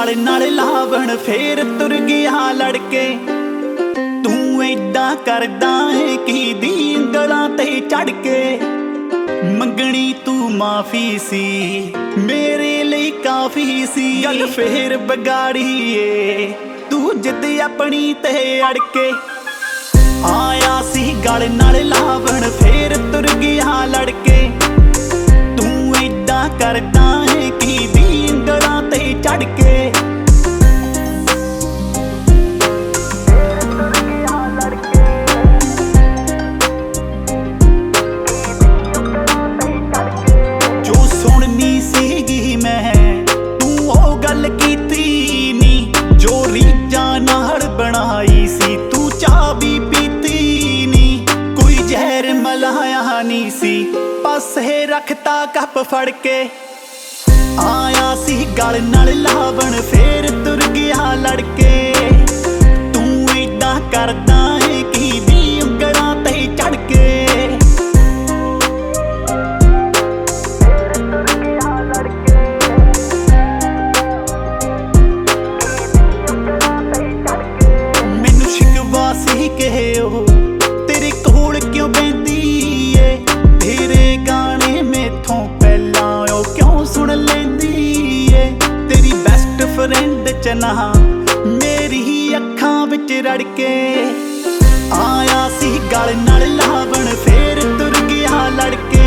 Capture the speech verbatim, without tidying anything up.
ਗਲ ਨਾਲ ਲਾਵਣ ਫੇਰ ਤੁਰ ਗਿਆ ਲੜ ਕੇ। ਤੂੰ ਏਦਾਂ ਕਰਦਾ ਏ ਕੀ ਦੀ ਉਂਗਲਾਂ ਤੇ ਚੜ ਕੇ। ਮੰਗਣੀ ਤੂੰ ਮਾਫੀ ਸੀ ਮੇਰੇ ਲਈ ਕਾਫੀ ਸੀ। ਗੱਲ ਫੇਰ ਵਿਗਾੜੀ ਏ ਤੂੰ ਜਿੱਦ ਆਪਣੀ ਤੇ ਅੜ ਕੇ। ਆਇਆ ਸੀ ਗਲ ਨਾਲ ਲਾਵਣ ਫੇਰ ਤੁਰ ਗਿਆ ਲੜ ਕੇ। ਤੂੰ ਏਦਾਂ ਕਰਦਾ ਏ ਕੀ ਦੀ ਉਂਗਲਾਂ ਤੇ ਚੜ ਕੇ। ਜੋ ਸੁਣਨੀ ਸੀਗੀ ਮੈਂ ਤੂੰ ਉਹ ਗੱਲ ਕੀਤੀ ਨੀ, ਜੋ ਰੀਝਾਂ ਨਾਲ ਬਣਾਈ ਸੀ ਤੂੰ ਚਾਹ ਵੀ ਪੀਤੀ ਨੀ। ਕੋਈ ਜ਼ਹਿਰ ਮਲਾਇਆ ਨੀ ਸੀ ਪਾਸੇ ਰੱਖਤਾ ਕੱਪ ਫੜ ਕੇ। ਆਇਆ ਸੀ ਗਲ ਨਾਲ ਲਾਵਣ ਫੇਰ ਤੁਰ ਗਿਆ ਲੜ ਕੇ। ਤੂੰ ਏਦਾਂ ਕਰਦਾ ਏ ਕੀ ਦੀ ਉਂਗਲਾਂ ਤੇ ਚੜ ਕੇ। ਮੈਨੂੰ ਸ਼ਿਕਵਾ ਸੀ ਕਿ ਉਹ ਤੇਰੇ ਕੋਲ ਕਿਉਂ ਬੈਂਦੀ ਏ। ਤੇਰੇ ਗਾਣੇ ਮੈਥੋਂ ਪਹਿਲਾਂ ਉਹ ਕਿਉਂ ਸੁਣ ਲੈਂਦੀ ਏ। ਤੇਰੀ ਬੈਸਟ ਫਰੈਂਡ ਚ ਨਾ ਮੇਰੀ ਹੀ ਅੱਖਾਂ ਵਿੱਚ ਰੜ ਕੇ। ਆਇਆ ਸੀ ਗਲ ਨਾਲ ਲਾਵਣ ਫੇਰ ਤੁਰ ਗਿਆ ਲੜ ਕੇ।